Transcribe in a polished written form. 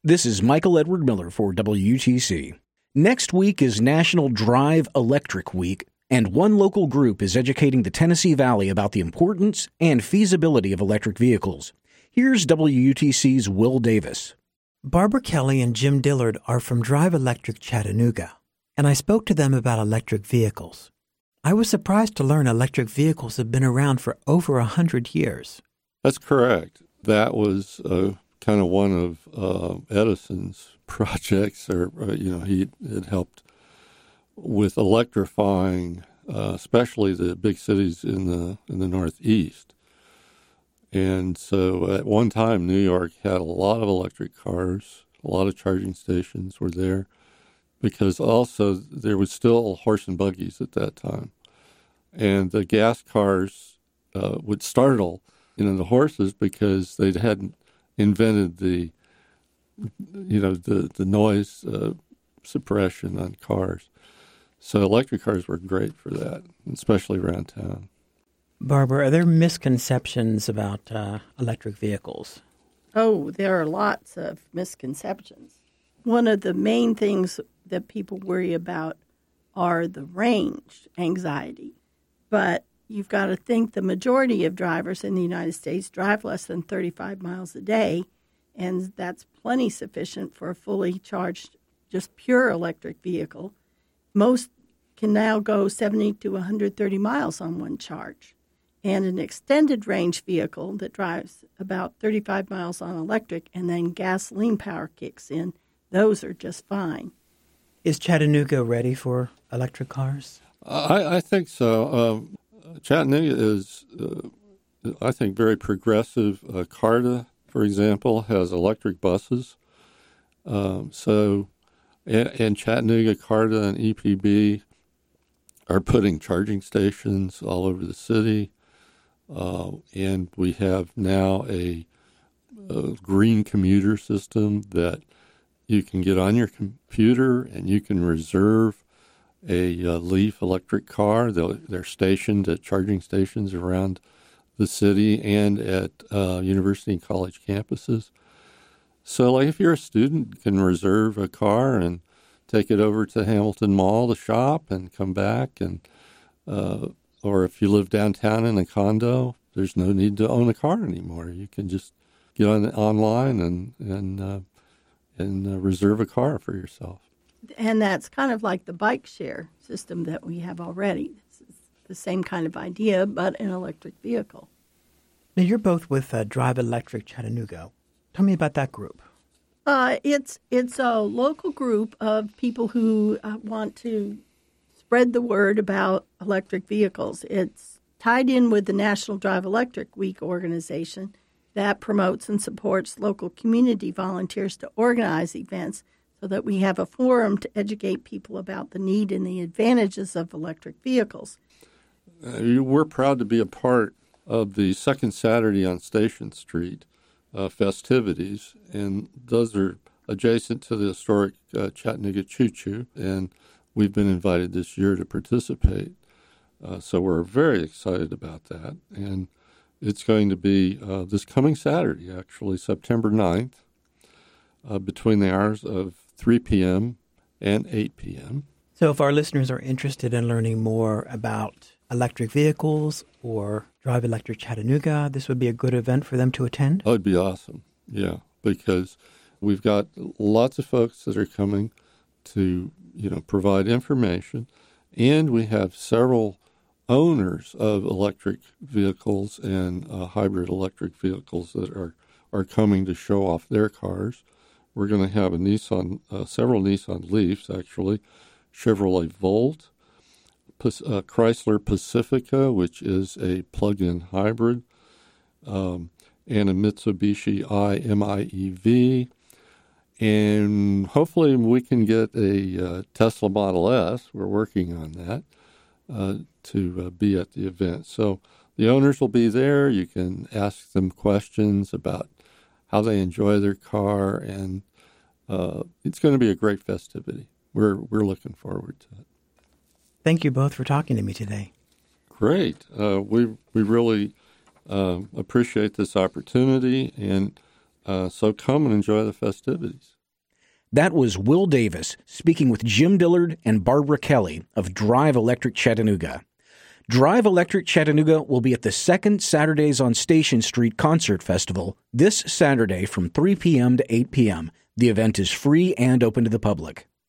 This is Michael Edward Miller for WTC. Next week is National Drive Electric Week, and one local group is educating the Tennessee Valley about the importance and feasibility of electric vehicles. Here's WTC's Will Davis. Barbara Kelly and Jim Dillard are from Drive Electric Chattanooga, and I spoke to them about electric vehicles. I was surprised to learn electric vehicles have been around for over 100 years. That's correct. That was kind of one of Edison's projects, he had helped with electrifying, especially the big cities in the Northeast. And so at one time, New York had a lot of electric cars, a lot of charging stations were there, because also there was still horse and buggies at that time. And the gas cars would startle, the horses because they hadn't invented the noise suppression on cars. So electric cars were great for that, especially around town. Barbara, are there misconceptions about electric vehicles? Oh, there are lots of misconceptions. One of the main things that people worry about are the range anxiety. But you've got to think the majority of drivers in the United States drive less than 35 miles a day, and that's plenty sufficient for a fully charged, just pure electric vehicle. Most can now go 70 to 130 miles on one charge. And an extended range vehicle that drives about 35 miles on electric and then gasoline power kicks in, those are just fine. Is Chattanooga ready for electric cars? I think so. Chattanooga is, I think, very progressive. CARTA, for example, has electric buses. And Chattanooga, CARTA, and EPB are putting charging stations all over the city. And we have now a green commuter system that you can get on your computer and you can reserve a Leaf electric car. They're stationed at charging stations around the city and at university and college campuses. So, like, if you're a student, you can reserve a car and take it over to Hamilton Mall to shop and come back. And or if you live downtown in a condo, there's no need to own a car anymore. You can just get online and reserve a car for yourself. And that's kind of like the bike share system that we have already. This is the same kind of idea, but an electric vehicle. Now, you're both with Drive Electric Chattanooga. Tell me about that group. It's a local group of people who want to spread the word about electric vehicles. It's tied in with the National Drive Electric Week organization that promotes and supports local community volunteers to organize events so that we have a forum to educate people about the need and the advantages of electric vehicles. We're proud to be a part of the second Saturday on Station Street festivities, and those are adjacent to the historic Chattanooga Choo Choo, and we've been invited this year to participate. So we're very excited about that, and it's going to be this coming Saturday, actually, September 9th, between the hours of 3 p.m. and 8 p.m. So if our listeners are interested in learning more about electric vehicles or Drive Electric Chattanooga, this would be a good event for them to attend? Oh, it'd be awesome, yeah, because we've got lots of folks that are coming to, provide information, and we have several owners of electric vehicles and hybrid electric vehicles that are coming to show off their cars. We're going to have several Nissan Leafs, actually, Chevrolet Volt, Chrysler Pacifica, which is a plug-in hybrid, and a Mitsubishi i-MiEV. And hopefully we can get a Tesla Model S. We're working on that to be at the event. So the owners will be there. You can ask them questions about how they enjoy their car, and it's going to be a great festivity. We're looking forward to it. Thank you both for talking to me today. Great. We really appreciate this opportunity, and So come and enjoy the festivities. That was Will Davis speaking with Jim Dillard and Barbara Kelly of Drive Electric Chattanooga. Drive Electric Chattanooga will be at the second Saturdays on Station Street Concert Festival this Saturday from 3 p.m. to 8 p.m. The event is free and open to the public.